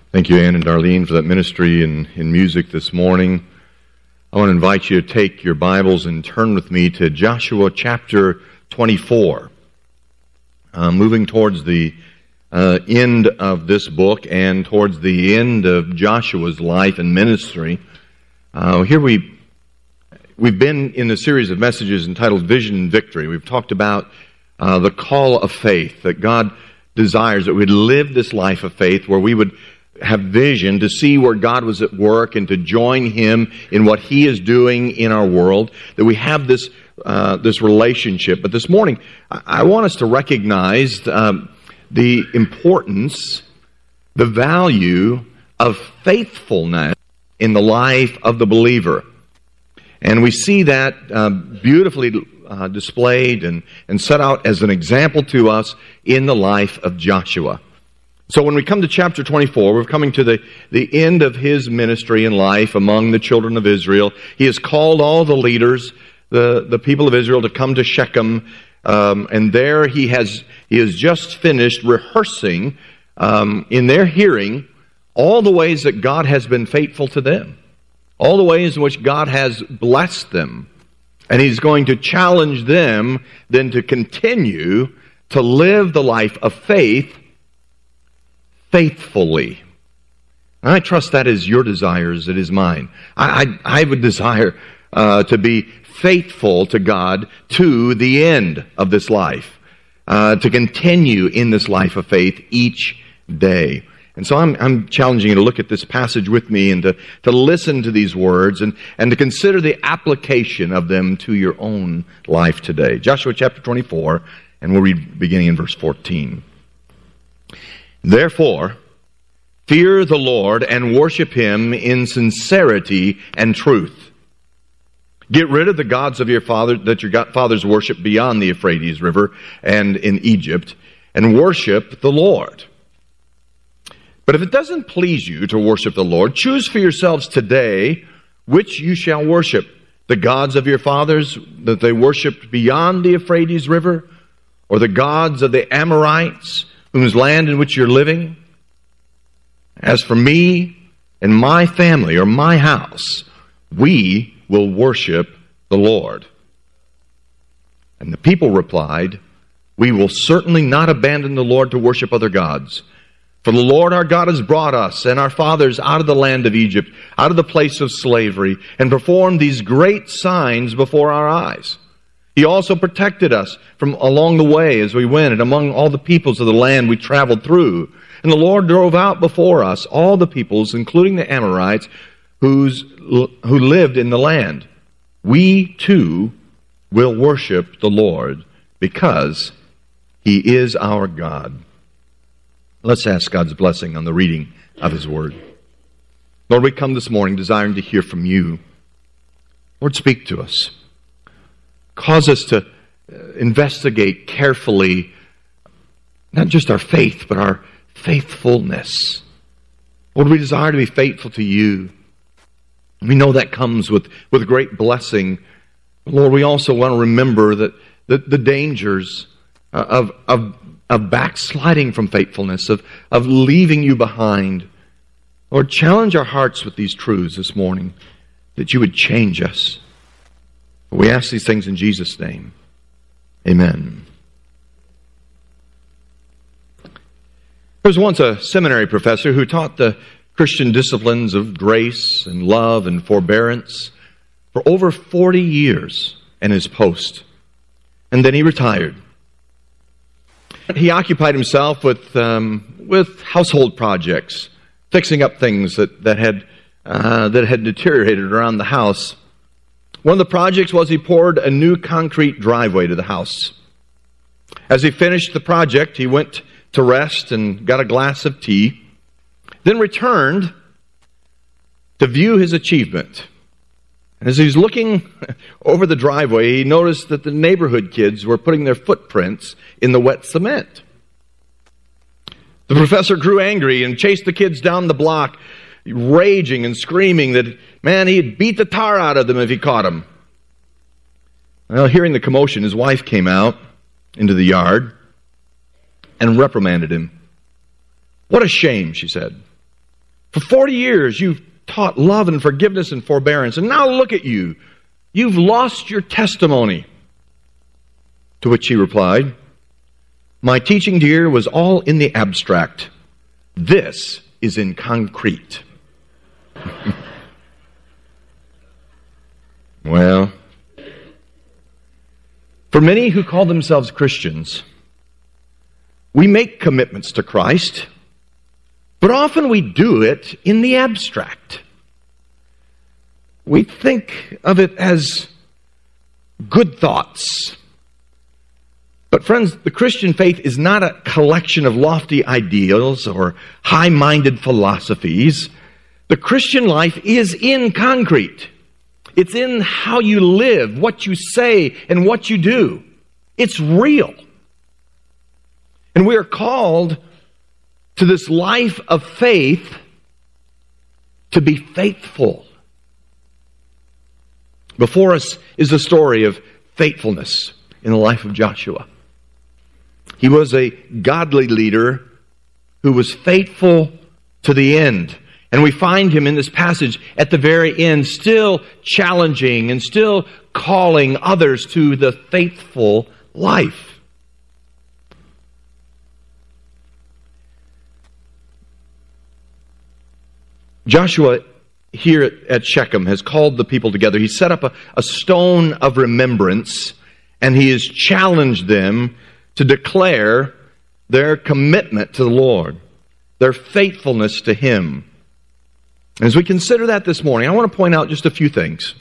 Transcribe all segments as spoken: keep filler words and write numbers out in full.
Thank you, Ann and Darlene, for that ministry in, in music this morning. I want to invite you to take your Bibles and turn with me to Joshua chapter twenty-four. Uh, moving towards the uh, end of this book and towards the end of Joshua's life and ministry. Uh, here we, we've been in a series of messages entitled Vision and Victory. We've talked about uh, the call of faith, that God desires that we'd live this life of faith where we would have vision to see where God was at work and to join Him in what He is doing in our world, that we have this uh, this relationship. But this morning, I, I want us to recognize um, the importance, the value of faithfulness in the life of the believer. And we see that uh, beautifully uh, displayed and, and set out as an example to us in the life of Joshua. So when we come to chapter twenty-four, we're coming to the, the end of his ministry and life among the children of Israel. He has called all the leaders, the, the people of Israel, to come to Shechem. Um, and there he has he has just finished rehearsing um, in their hearing all the ways that God has been faithful to them. All the ways in which God has blessed them. And he's going to challenge them then to continue to live the life of faith faithfully. And I trust that is your desire as it is mine. I, I, I would desire uh, to be faithful to God to the end of this life, uh, to continue in this life of faith each day. And so I'm, I'm challenging you to look at this passage with me and to, to listen to these words and, and to consider the application of them to your own life today. Joshua chapter twenty-four, and we'll read beginning in verse fourteen. Therefore, fear the Lord and worship Him in sincerity and truth. Get rid of the gods of your father that your fathers worship beyond the Euphrates River and in Egypt, and worship the Lord. But if it doesn't please you to worship the Lord, choose for yourselves today which you shall worship, the gods of your fathers that they worshipped beyond the Euphrates River, or the gods of the Amorites, whose land in which you're living. As for me and my family or my house, we will worship the Lord. And the people replied, we will certainly not abandon the Lord to worship other gods. For the Lord our God has brought us and our fathers out of the land of Egypt, out of the place of slavery, and performed these great signs before our eyes. He also protected us from along the way as we went and among all the peoples of the land we traveled through. And the Lord drove out before us all the peoples, including the Amorites, whose, who lived in the land. We too will worship the Lord because He is our God. Let's ask God's blessing on the reading of His Word. Lord, we come this morning desiring to hear from You. Lord, speak to us. Cause us to investigate carefully not just our faith, but our faithfulness. Lord, we desire to be faithful to You. We know that comes with, with great blessing. Lord, we also want to remember that the, the dangers of, of, of backsliding from faithfulness, of, of leaving You behind. Lord, challenge our hearts with these truths this morning, that You would change us. We ask these things in Jesus' name. Amen. There was once a seminary professor who taught the Christian disciplines of grace and love and forbearance for over forty years in his post. And then he retired. He occupied himself with um, with household projects, fixing up things that, that had uh, that had deteriorated around the house. One of the projects was he poured a new concrete driveway to the house. As he finished the project, he went to rest and got a glass of tea, then returned to view his achievement. As he was looking over the driveway, he noticed that the neighborhood kids were putting their footprints in the wet cement. The professor grew angry and chased the kids down the block, raging and screaming that, man, he'd beat the tar out of them if he caught them. Well, hearing the commotion, his wife came out into the yard and reprimanded him. "What a shame," she said. For forty years, you've taught love and forgiveness and forbearance, and now look at you. You've lost your testimony. To which he replied, my teaching, dear, was all in the abstract. This is in concrete. Well, for many who call themselves Christians, we make commitments to Christ, but often we do it in the abstract. We think of it as good thoughts. But friends, the Christian faith is not a collection of lofty ideals or high-minded philosophies. The Christian life is in concrete. It's in how you live, what you say, and what you do. It's real. And we are called to this life of faith to be faithful. Before us is the story of faithfulness in the life of Joshua. He was a godly leader who was faithful to the end. And we find him in this passage at the very end, still challenging and still calling others to the faithful life. Joshua here at Shechem has called the people together. He set up a, a stone of remembrance, and he has challenged them to declare their commitment to the Lord, their faithfulness to Him. As we consider that this morning, I want to point out just a few things.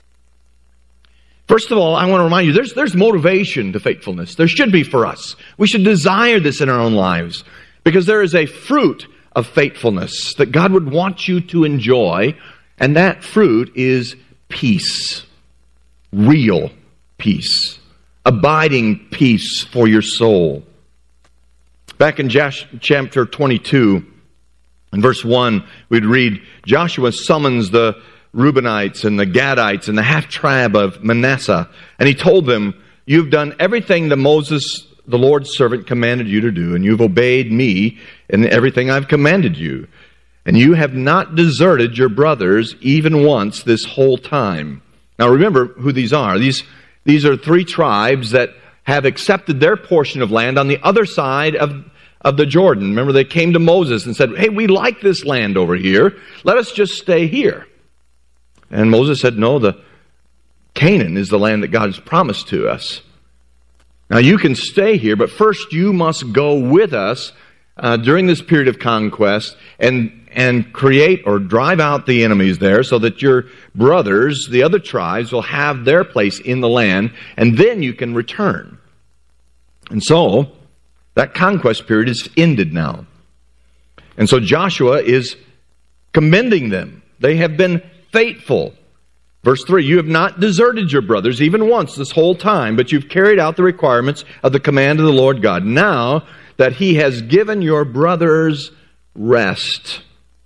First of all, I want to remind you, there's, there's motivation to faithfulness. There should be for us. We should desire this in our own lives, because there is a fruit of faithfulness that God would want you to enjoy, and that fruit is peace. Real peace. Abiding peace for your soul. Back in Josh, chapter twenty-two, in verse one, we'd read, Joshua summons the Reubenites and the Gadites and the half-tribe of Manasseh, and he told them, you've done everything that Moses, the Lord's servant, commanded you to do, and you've obeyed me in everything I've commanded you. And you have not deserted your brothers even once this whole time. Now remember who these are. These, these are three tribes that have accepted their portion of land on the other side of, of the Jordan. Remember, they came to Moses and said, hey, we like this land over here. Let us just stay here. And Moses said, no, the Canaan is the land that God has promised to us. Now you can stay here, but first you must go with us uh, during this period of conquest and and create or drive out the enemies there so that your brothers, the other tribes, will have their place in the land, and then you can return. And so, that conquest period is ended now. And so Joshua is commending them. They have been faithful. Verse three, you have not deserted your brothers even once this whole time, but you've carried out the requirements of the command of the Lord God. Now that He has given your brothers rest,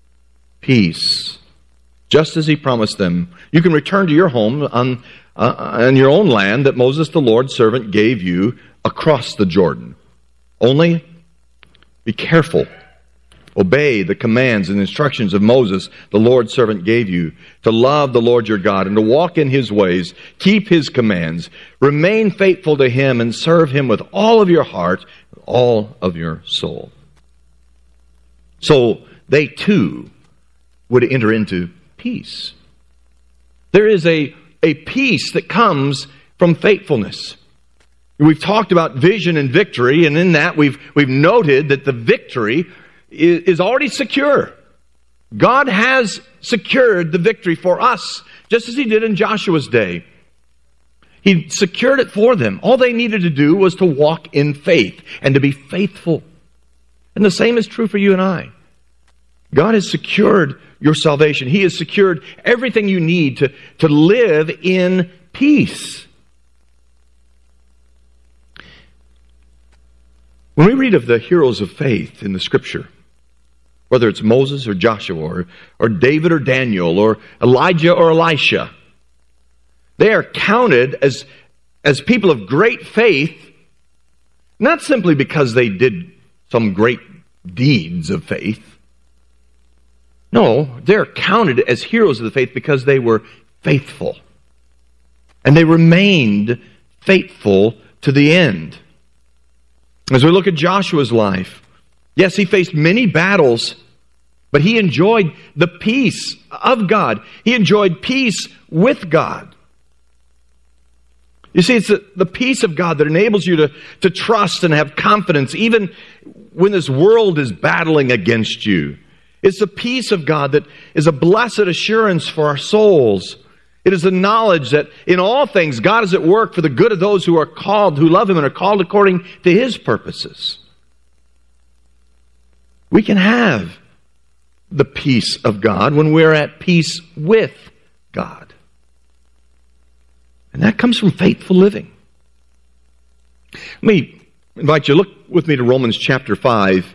peace, just as He promised them, you can return to your home on, uh, on your own land that Moses, the Lord's servant, gave you across the Jordan. Only be careful. Obey the commands and instructions of Moses, the Lord's servant, gave you, to love the Lord your God and to walk in His ways, keep His commands, remain faithful to Him, and serve Him with all of your heart, all of your soul. So they too would enter into peace. There is a, a peace that comes from faithfulness. We've talked about vision and victory, and in that we've, we've noted that the victory is, is already secure. God has secured the victory for us, just as He did in Joshua's day. He secured it for them. All they needed to do was to walk in faith and to be faithful. And the same is true for you and I. God has secured your salvation. He has secured everything you need to, to live in peace. When we read of the heroes of faith in the Scripture, whether it's Moses or Joshua or, or David or Daniel or Elijah or Elisha, they are counted as, as people of great faith, not simply because they did some great deeds of faith, No, they're counted as heroes of the faith because they were faithful. And they remained faithful to the end. As we look at Joshua's life, yes, he faced many battles, but he enjoyed the peace of God. He enjoyed peace with God. You see, it's the, the peace of God that enables you to, to trust and have confidence even when this world is battling against you. It's the peace of God that is a blessed assurance for our souls. It is the knowledge that in all things God is at work for the good of those who are called, who love Him and are called according to His purposes. We can have the peace of God when we're at peace with God. And that comes from faithful living. Let me invite you, look with me to Romans chapter five.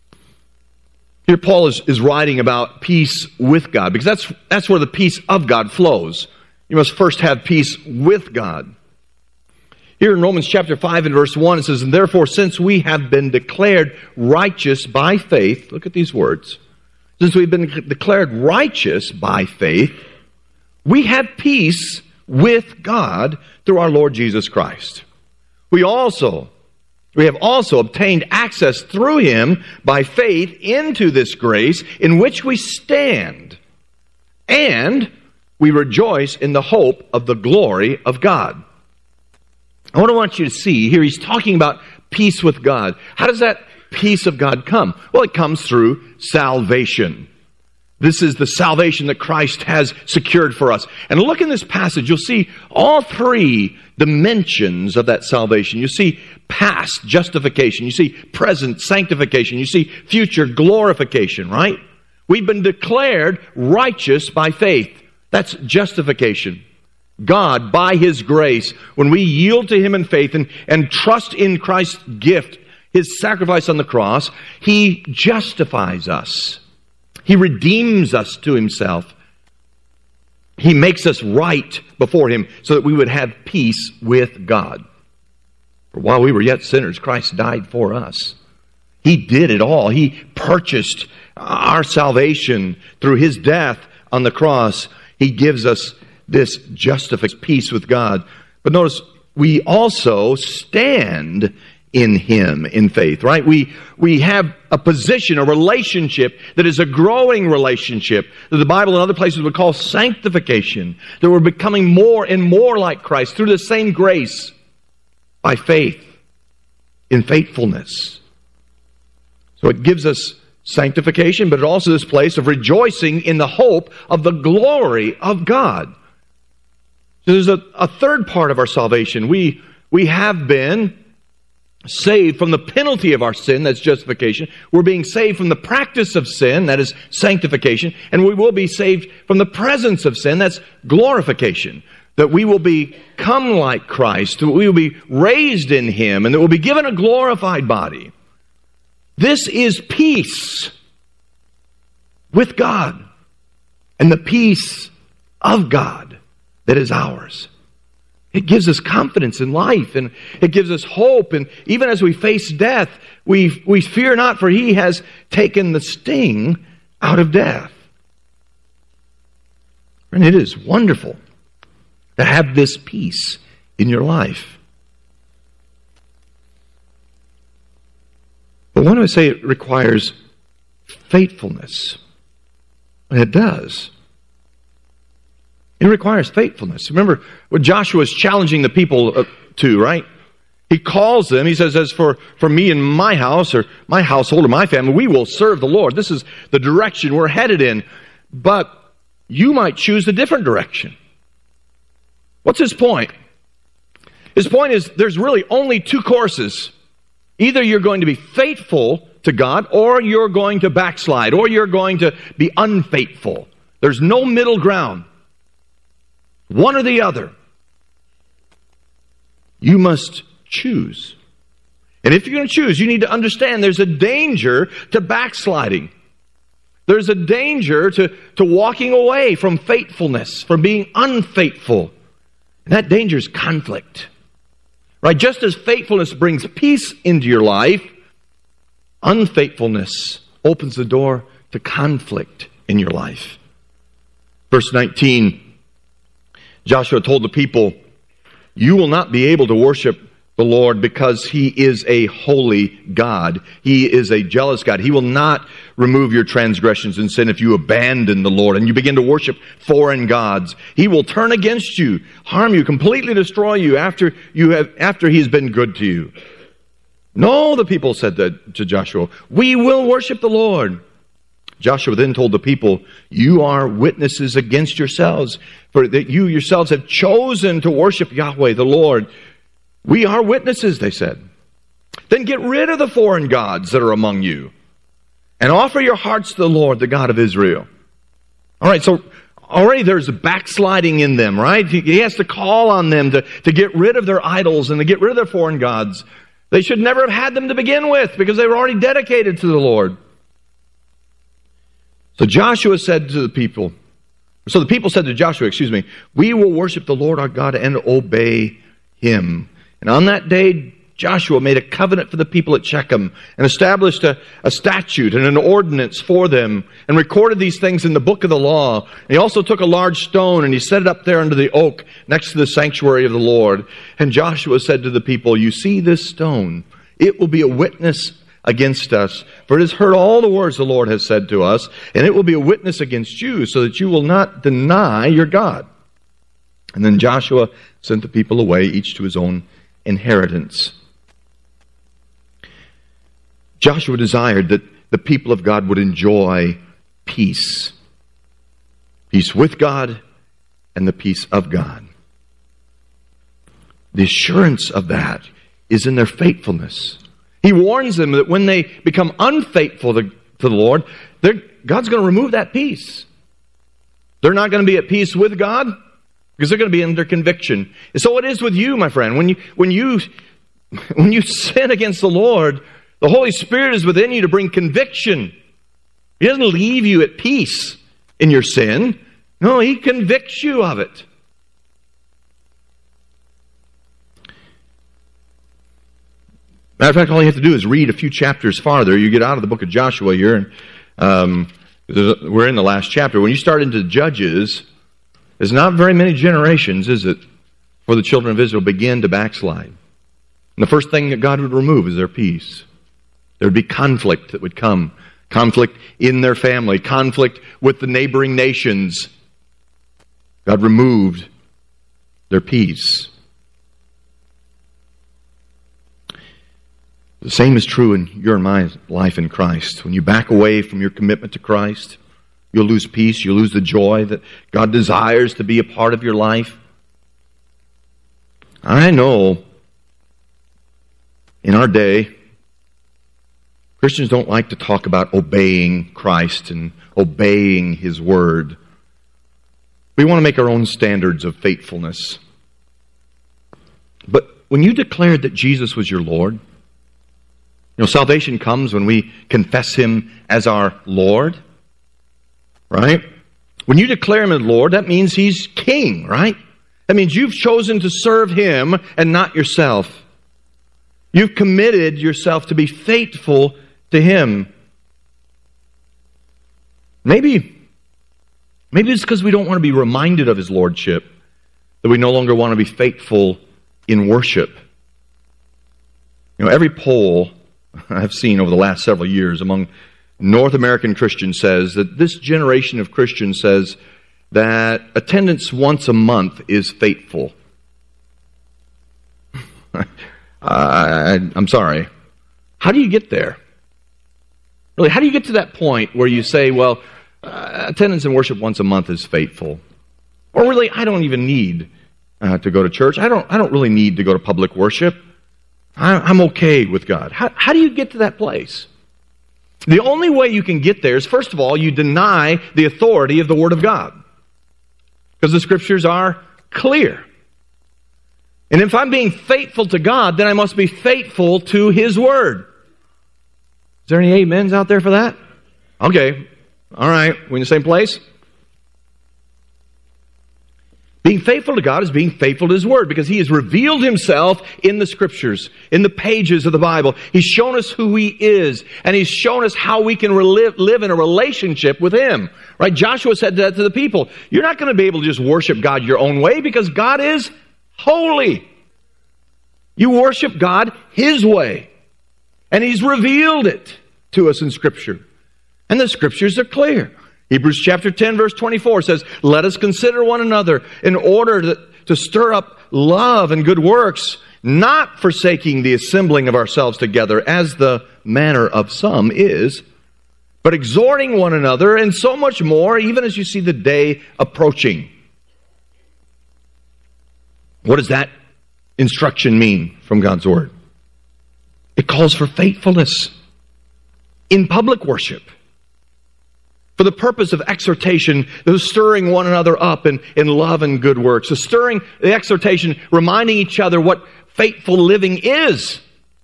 Here Paul is, is writing about peace with God, because that's, that's where the peace of God flows. You must first have peace with God. Here in Romans chapter five and verse one, it says, "And therefore, since we have been declared righteous by faith," look at these words, "since we've been declared righteous by faith, we have peace with God through our Lord Jesus Christ. We also, we have also obtained access through Him by faith into this grace in which we stand, and we rejoice in the hope of the glory of God." I want to want you to see here, he's talking about peace with God. How does that peace of God come? Well, it comes through salvation. This is the salvation that Christ has secured for us. And look in this passage, you'll see all three dimensions of that salvation. You see past justification. You see present sanctification. You see future glorification, right? We've been declared righteous by faith. That's justification. God, by His grace, when we yield to Him in faith and, and trust in Christ's gift, His sacrifice on the cross, He justifies us. He redeems us to Himself. He makes us right before Him so that we would have peace with God. For while we were yet sinners, Christ died for us. He did it all. He purchased our salvation through His death on the cross. He gives us this justified peace with God. But notice, we also stand in Him in faith, right? We we have a position, a relationship that is a growing relationship that the Bible and other places would call sanctification, that we're becoming more and more like Christ through the same grace by faith, in faithfulness. So it gives us sanctification, but it also this place of rejoicing in the hope of the glory of God. So there's a, a third part of our salvation. We, we have been saved from the penalty of our sin, that's justification. We're being saved from the practice of sin, that is sanctification. And we will be saved from the presence of sin, that's glorification. That we will become like Christ, that we will be raised in Him, and that we'll be given a glorified body. This is peace with God and the peace of God that is ours. It gives us confidence in life, and it gives us hope. And even as we face death, we, we fear not, for He has taken the sting out of death. And it is wonderful to have this peace in your life. But when I say it requires faithfulness, and it does. It requires faithfulness. Remember what Joshua is challenging the people to, right? He calls them, he says, as for, for me and my house, or my household, or my family, we will serve the Lord. This is the direction we're headed in. But you might choose a different direction. What's his point? His point is there's really only two courses. Either you're going to be faithful to God, or you're going to backslide, or you're going to be unfaithful. There's no middle ground. One or the other. You must choose. And if you're going to choose, you need to understand there's a danger to backsliding. There's a danger to, to walking away from faithfulness, from being unfaithful. And that danger is conflict. Right? Just as faithfulness brings peace into your life, unfaithfulness opens the door to conflict in your life. Verse nineteen, Joshua told the people, you will not be able to worship the Lord because He is a holy God. He is a jealous God. He will not remove your transgressions and sin if you abandon the Lord and you begin to worship foreign gods. He will turn against you, harm you, completely destroy you after you have after He's been good to you. No, the people said that to Joshua, we will worship the Lord. Joshua then told the people, you are witnesses against yourselves, for that you yourselves have chosen to worship Yahweh, the Lord. We are witnesses, they said. Then get rid of the foreign gods that are among you and offer your hearts to the Lord, the God of Israel. All right, so already there's a backsliding in them, right? He has to call on them to, to get rid of their idols and to get rid of their foreign gods. They should never have had them to begin with because they were already dedicated to the Lord. So Joshua said to the people, so the people said to Joshua, excuse me, we will worship the Lord our God and obey Him. And on that day, Joshua made a covenant for the people at Shechem and established a, a statute and an ordinance for them and recorded these things in the book of the law. And he also took a large stone and he set it up there under the oak next to the sanctuary of the Lord. And Joshua said to the people, you see this stone? It will be a witness against us, for it has heard all the words the Lord has said to us, and it will be a witness against you, so that you will not deny your God. And then Joshua sent the people away, each to his own inheritance. Joshua desired that the people of God would enjoy peace. Peace with God and the peace of God. The assurance of that is in their faithfulness. He warns them that when they become unfaithful to, to the Lord, God's going to remove that peace. They're not going to be at peace with God because they're going to be under conviction. And so it is with you, my friend. When you, when you, when you sin against the Lord, the Holy Spirit is within you to bring conviction. He doesn't leave you at peace in your sin. No, He convicts you of it. Matter of fact, all you have to do is read a few chapters farther. You get out of the book of Joshua here, and um, we're in the last chapter. When you start into Judges, there's not very many generations, is it, for the children of Israel begin to backslide. And the first thing that God would remove is their peace. There would be conflict that would come. Conflict in their family. Conflict with the neighboring nations. God removed their peace. The same is true in your and my life in Christ. When you back away from your commitment to Christ, you'll lose peace, you'll lose the joy that God desires to be a part of your life. I know in our day, Christians don't like to talk about obeying Christ and obeying His Word. We want to make our own standards of faithfulness. But when you declared that Jesus was your Lord, you know, salvation comes when we confess Him as our Lord, right? When you declare Him as Lord, that means He's King, right? That means you've chosen to serve Him and not yourself. You've committed yourself to be faithful to Him. Maybe, maybe it's because we don't want to be reminded of His Lordship that we no longer want to be faithful in worship. You know, every poll I've seen over the last several years among North American Christians says that this generation of Christians says that attendance once a month is faithful. I, I'm sorry. How do you get there? Really, how do you get to that point where you say, well, uh, attendance in worship once a month is faithful? Or really, I don't even need uh, to go to church. I don't, I don't really need to go to public worship. I'm okay with God. How, how do you get to that place? The only way you can get there is, first of all, you deny the authority of the Word of God. Because the Scriptures are clear. And if I'm being faithful to God, then I must be faithful to His Word. Is there any amens out there for that? Okay. All right. We're in the same place? Being faithful to God is being faithful to His Word, because He has revealed Himself in the Scriptures, in the pages of the Bible. He's shown us who He is, and He's shown us how we can live, live in a relationship with Him. Right? Joshua said that to the people. You're not going to be able to just worship God your own way, because God is holy. You worship God His way. And He's revealed it to us in Scripture. And the Scriptures are clear. Hebrews chapter ten, verse twenty-four says, let us consider one another in order to, to stir up love and good works, not forsaking the assembling of ourselves together, as the manner of some is, but exhorting one another, and so much more, even as you see the day approaching. What does that instruction mean from God's Word? It calls for faithfulness in public worship, for the purpose of exhortation, the stirring one another up in, in love and good works. The stirring, the exhortation, reminding each other what faithful living is.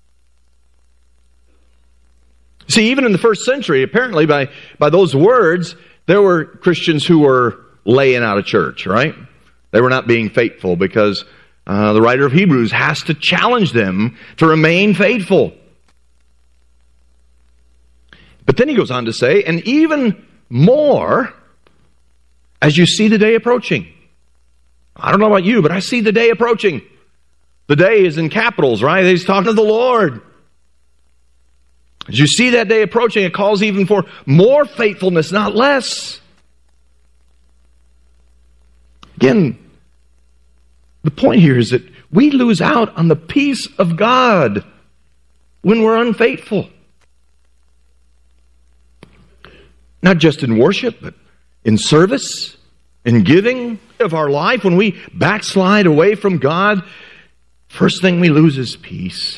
See, even in the first century, apparently by, by those words, there were Christians who were laying out of church, right? They were not being faithful, because uh, the writer of Hebrews has to challenge them to remain faithful. But then he goes on to say, and even more as you see the day approaching. I don't know about you, but I see the day approaching. The day is in capitals, right? He's talking to the Lord. As you see that day approaching, it calls even for more faithfulness, not less. Again, the point here is that we lose out on the peace of God when we're unfaithful. Not just in worship, but in service, in giving of our life. When we backslide away from God, first thing we lose is peace.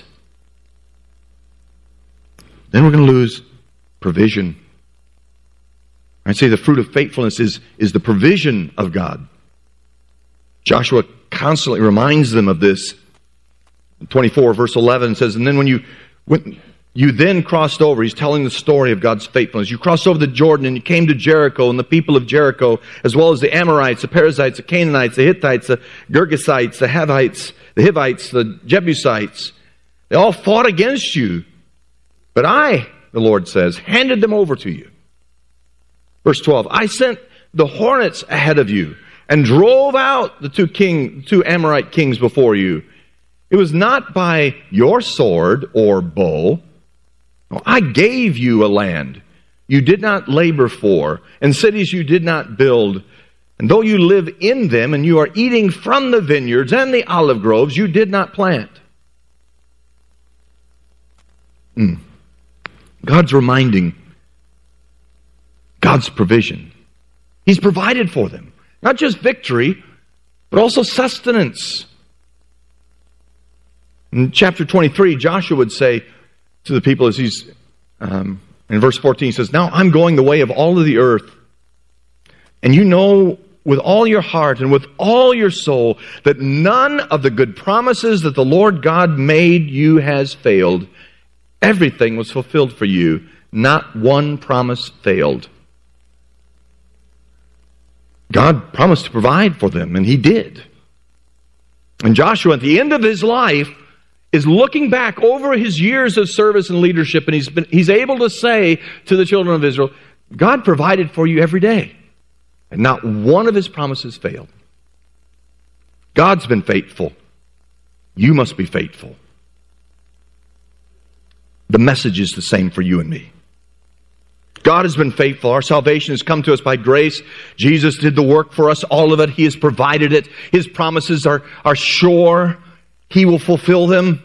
Then we're going to lose provision. I'd say the fruit of faithfulness is, is the provision of God. Joshua constantly reminds them of this. twenty-four, verse eleven says, and then when you... When, You then crossed over. He's telling the story of God's faithfulness. You crossed over the Jordan and you came to Jericho, and the people of Jericho, as well as the Amorites, the Perizzites, the Canaanites, the Hittites, the Girgashites, the Hivites, the Hivites, the Jebusites, they all fought against you. But I, the Lord says, handed them over to you. Verse twelve, I sent the hornets ahead of you and drove out the two king, two Amorite kings before you. It was not by your sword or bow. No, I gave you a land you did not labor for, and cities you did not build. And though you live in them, and you are eating from the vineyards and the olive groves, you did not plant. Mm. God's reminding God's provision. He's provided for them. Not just victory, but also sustenance. In chapter twenty-three, Joshua would say to the people, as he's um, in verse fourteen, he says, now I'm going the way of all of the earth, and you know with all your heart and with all your soul that none of the good promises that the Lord God made you has failed. Everything was fulfilled for you. Not one promise failed. God promised to provide for them, and He did. And Joshua, at the end of his life, is looking back over his years of service and leadership, and he's been, he's able to say to the children of Israel, God provided for you every day, and not one of His promises failed. God's been faithful. You must be faithful. The message is the same for you and me. God has been faithful. Our salvation has come to us by grace. Jesus did the work for us, all of it. He has provided it. His promises are, are sure. He will fulfill them.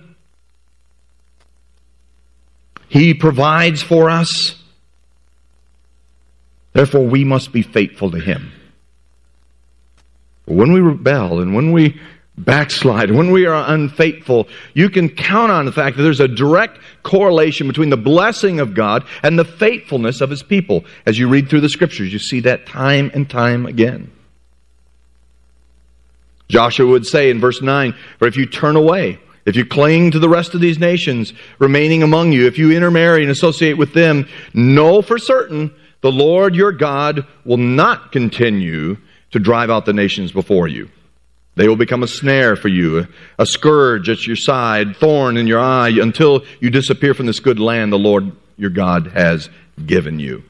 He provides for us. Therefore, we must be faithful to Him. But when we rebel and when we backslide, and when we are unfaithful, you can count on the fact that there's a direct correlation between the blessing of God and the faithfulness of His people. As you read through the Scriptures, you see that time and time again. Joshua would say in verse nine, for if you turn away, if you cling to the rest of these nations remaining among you, if you intermarry and associate with them, know for certain the Lord your God will not continue to drive out the nations before you. They will become a snare for you, a scourge at your side, thorn in your eye, until you disappear from this good land the Lord your God has given you.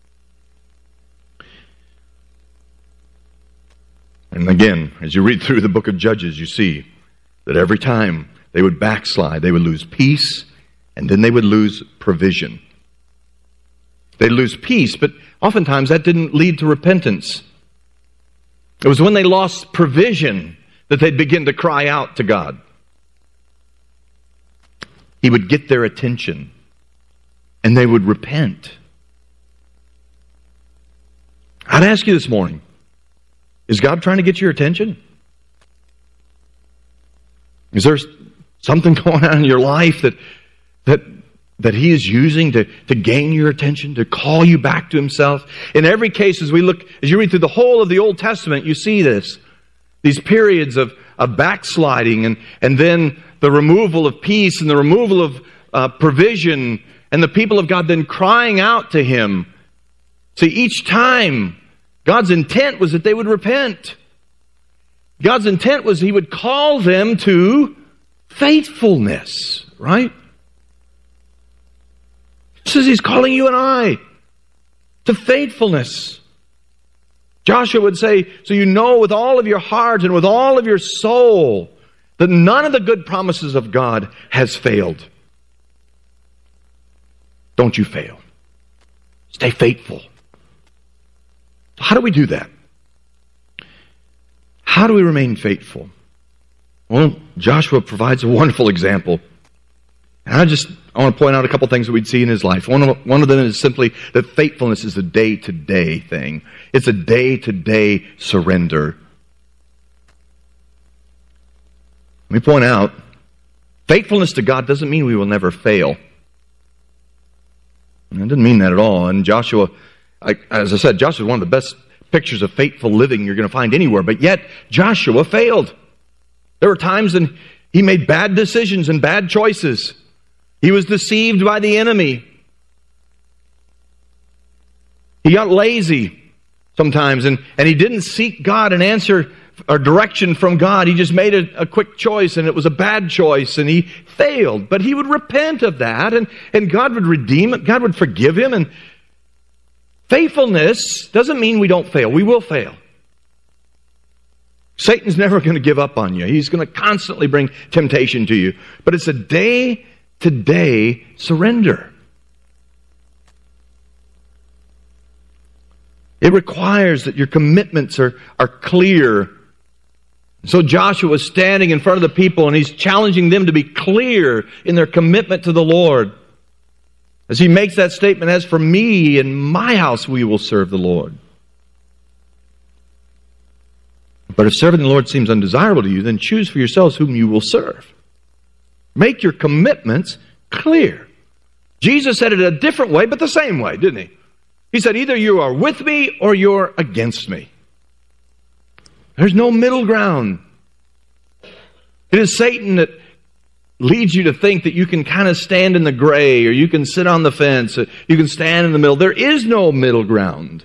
And again, as you read through the book of Judges, you see that every time they would backslide, they would lose peace, and then they would lose provision. They'd lose peace, but oftentimes that didn't lead to repentance. It was when they lost provision that they'd begin to cry out to God. He would get their attention, and they would repent. I'd ask you this morning, is God trying to get your attention? Is there something going on in your life that that that He is using to, to gain your attention, to call you back to Himself? In every case, as we look, as you read through the whole of the Old Testament, you see this. These periods of, of backsliding and, and then the removal of peace and the removal of uh, provision and the people of God then crying out to Him. See, each time God's intent was that they would repent. God's intent was He would call them to faithfulness, right? It says He's calling you and I to faithfulness. Joshua would say, so you know with all of your heart and with all of your soul that none of the good promises of God has failed. Don't you fail. Stay faithful. How do we do that? How do we remain faithful? Well, Joshua provides a wonderful example. And I just I want to point out a couple things that we'd see in his life. One of, one of them is simply that faithfulness is a day-to-day thing. It's a day-to-day surrender. Let me point out, faithfulness to God doesn't mean we will never fail. It doesn't mean that at all. And Joshua, I, as I said, Joshua is one of the best pictures of faithful living you're going to find anywhere. But yet, Joshua failed. There were times when he made bad decisions and bad choices. He was deceived by the enemy. He got lazy sometimes, and, and he didn't seek God and answer or direction from God. He just made a, a quick choice, and it was a bad choice, and he failed. But he would repent of that, and, and God would redeem it. God would forgive him. And faithfulness doesn't mean we don't fail. We will fail. Satan's never going to give up on you. He's going to constantly bring temptation to you. But it's a day-to-day surrender. It requires that your commitments are, are clear. So Joshua is standing in front of the people, and he's challenging them to be clear in their commitment to the Lord. As he makes that statement, as for me and my house, we will serve the Lord. But if serving the Lord seems undesirable to you, then choose for yourselves whom you will serve. Make your commitments clear. Jesus said it a different way, but the same way, didn't he? He said, either you are with me or you're against me. There's no middle ground. It is Satan that leads you to think that you can kind of stand in the gray, or you can sit on the fence, or you can stand in the middle. There is no middle ground.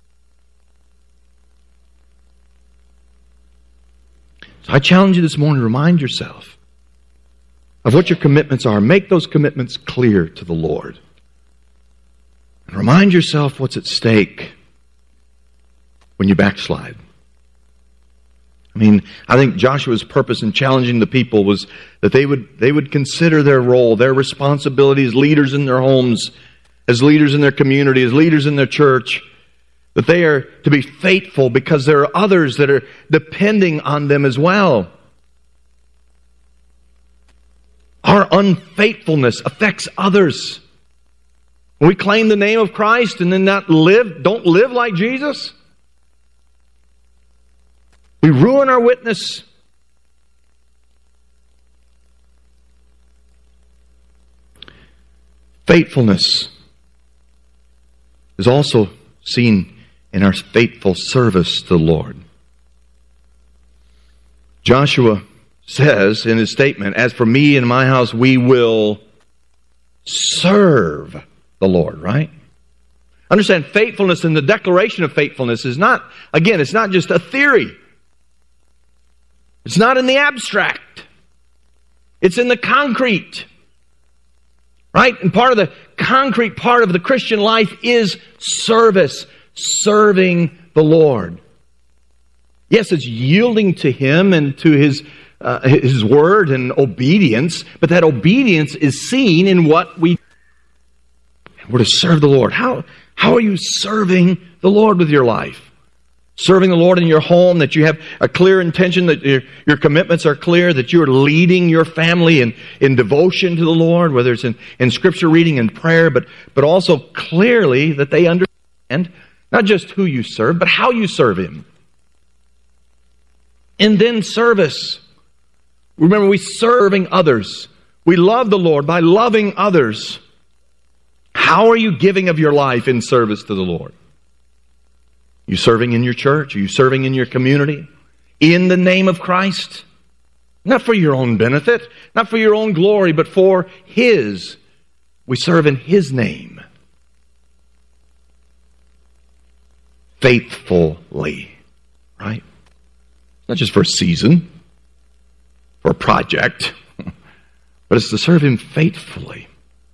So I challenge you this morning to remind yourself of what your commitments are. Make those commitments clear to the Lord. And remind yourself what's at stake when you backslide. I mean, I think Joshua's purpose in challenging the people was that they would they would consider their role, their responsibility as leaders in their homes, as leaders in their community, as leaders in their church, that they are to be faithful because there are others that are depending on them as well. Our unfaithfulness affects others. When we claim the name of Christ and then not live, don't live like Jesus, we ruin our witness. Faithfulness is also seen in our faithful service to the Lord. Joshua says in his statement, as for me and my house, we will serve the Lord, right? Understand, faithfulness and the declaration of faithfulness is not, again, it's not just a theory. It's not in the abstract. It's in the concrete. Right? And part of the concrete part of the Christian life is service. Serving the Lord. Yes, it's yielding to Him and to His uh, His Word and obedience, but that obedience is seen in what we do. We're to serve the Lord. How, how are you serving the Lord with your life? Serving the Lord in your home, that you have a clear intention, that your, your commitments are clear, that you're leading your family in, in devotion to the Lord, whether it's in, in Scripture reading and prayer, but, but also clearly that they understand not just who you serve, but how you serve Him. And then service. Remember, we're serving others. We love the Lord by loving others. How are you giving of your life in service to the Lord? You serving in your church? Are you serving in your community? In the name of Christ? Not for your own benefit, not for your own glory, but for His. We serve in His name. Faithfully. Right? Not just for a season, for a project, but it's to serve Him faithfully.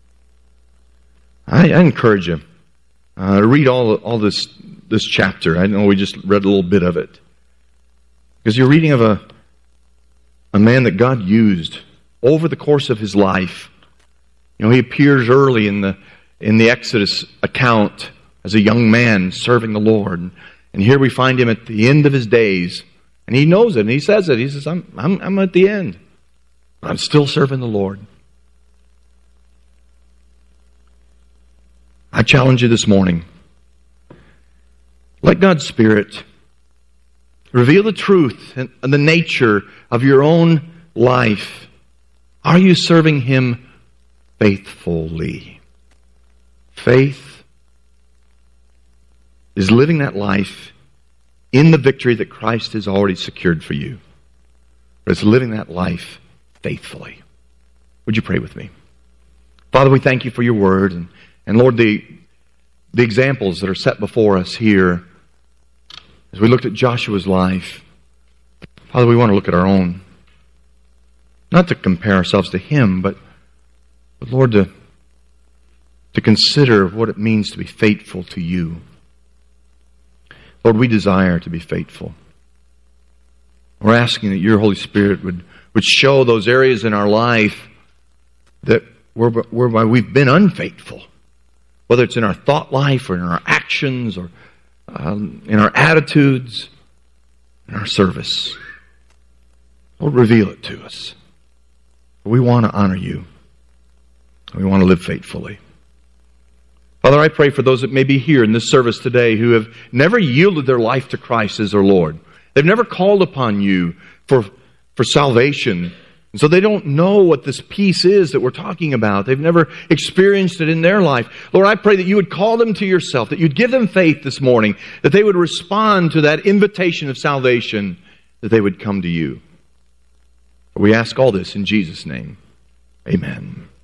I, I encourage you uh, to read all all this this chapter. I know we just read a little bit of it, because you're reading of a a man that God used over the course of his life. You know, he appears early in the in the Exodus account as a young man serving the Lord, and here we find him at the end of his days, and he knows it, and he says it. He says, "I'm I'm, I'm at the end, but I'm still serving the Lord." I challenge you this morning. Let God's Spirit reveal the truth and the nature of your own life. Are you serving Him faithfully? Faith is living that life in the victory that Christ has already secured for you. But it's living that life faithfully. Would you pray with me? Father, we thank You for Your Word, and And Lord, the, the examples that are set before us here, as we looked at Joshua's life, Father, we want to look at our own. Not to compare ourselves to him, but, but Lord, to, to consider what it means to be faithful to You. Lord, we desire to be faithful. We're asking that Your Holy Spirit would, would show those areas in our life that whereby, whereby we've been unfaithful. Whether it's in our thought life or in our actions or um, in our attitudes, in our service. Lord, reveal it to us. We want to honor You. We want to live faithfully. Father, I pray for those that may be here in this service today who have never yielded their life to Christ as their Lord. They've never called upon You for, for salvation. And so they don't know what this peace is that we're talking about. They've never experienced it in their life. Lord, I pray that You would call them to Yourself, that You'd give them faith this morning, that they would respond to that invitation of salvation, that they would come to You. We ask all this in Jesus' name. Amen.